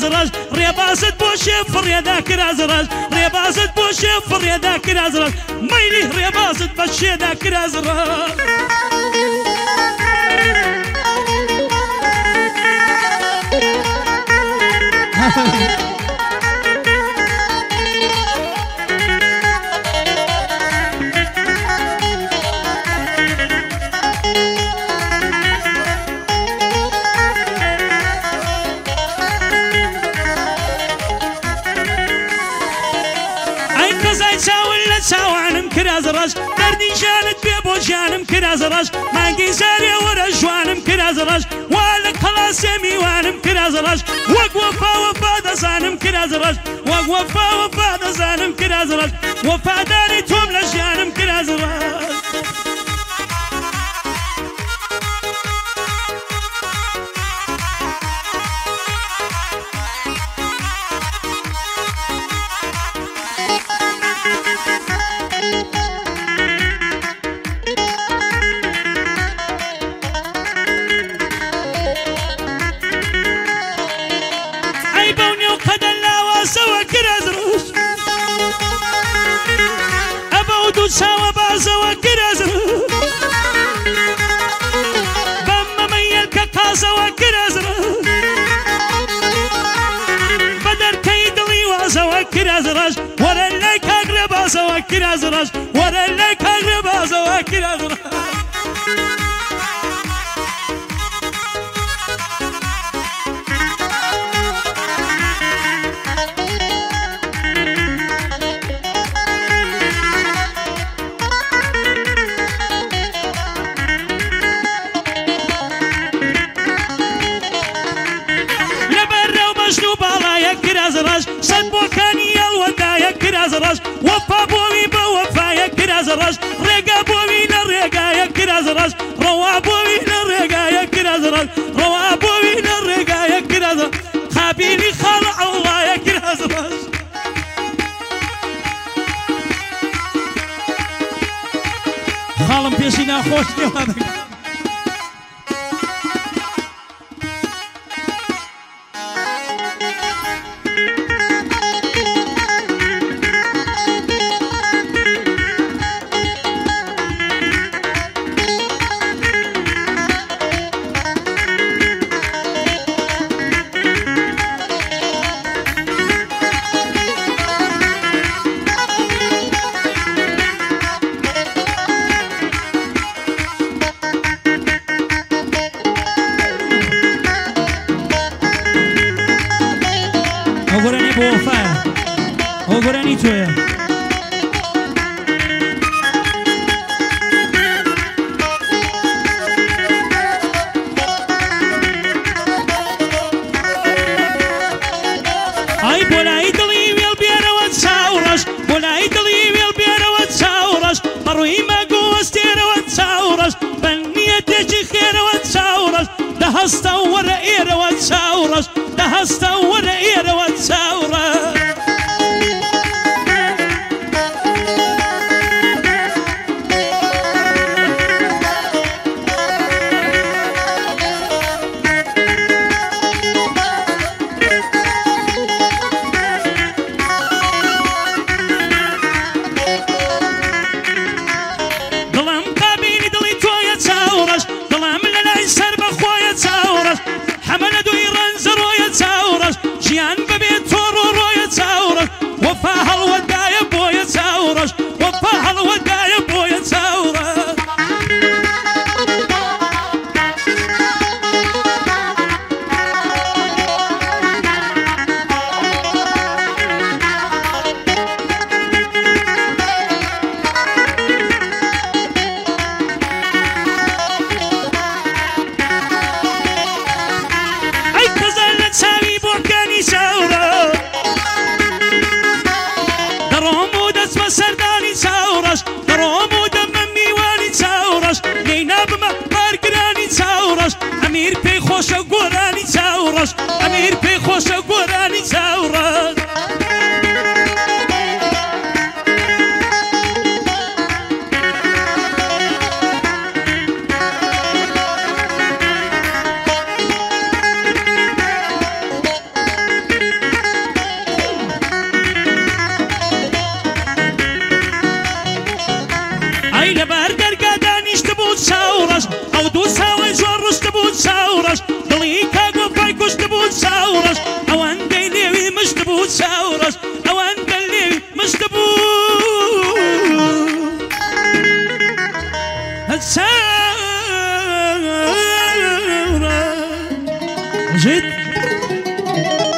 كرازراج ريبازت بوشي فريدا كرازراج ريبازت بوشي فريدا كرازراج ميلي ريبازت بشيدا كرازراج چاوانم کرازراج دردی جانت بێ بۆ جانم کرازراج مانگی زارێ وەرە جوانم کرازراج وا لە قەڵاسێ میوانم کرازراج وەک وەفا وەفا دەزانم کرازراج وەک وەفا وەفا دەزانم کرازراج وەفاداری تۆم لە ژیانم کرازراج سوا بازوا كرازر بما ميلك قازوا كرازر بدر كيدلي وازوا كرازراج ورا لك اقرب ازوا كرازراج ورا لك اقرب ازوا كرازراج كرازراج صد بوكاني الودايا كرازراج وفا بوي بوفايا كرازراج رقا بوي نرقايا كرازراج روا بوي نرقايا كرازراج روا بوي نرقايا كرازراج خابيني خلع الله يا كرازراج خالم بيشينا خوش نيوانك Ogorani bofaya, ogorani toya. Ay bolay dali wil biera wat sauras, bolay dali wil biera wat sauras. Maruima gostera wat sauras, baniyate jikhera wat sauras. Da hasta wara era wat sauras. Da hasta wara era wat sauras. دلم قابيني دلي تويا sauras. دلم للاي سر بخويا sauras. حمل دوي رنزر ويا sauras. جيان ببيت تورو رويا sauras. وفا هالودايا بويا sauras. وفا هالودايا بويا sauras. اي كزال تساوي بوكاني sauras. دروم ودس مسرداني sauras. دروم ودم ميواني مستبوت ساورس اوان قال لي مستبوت الساورة زيد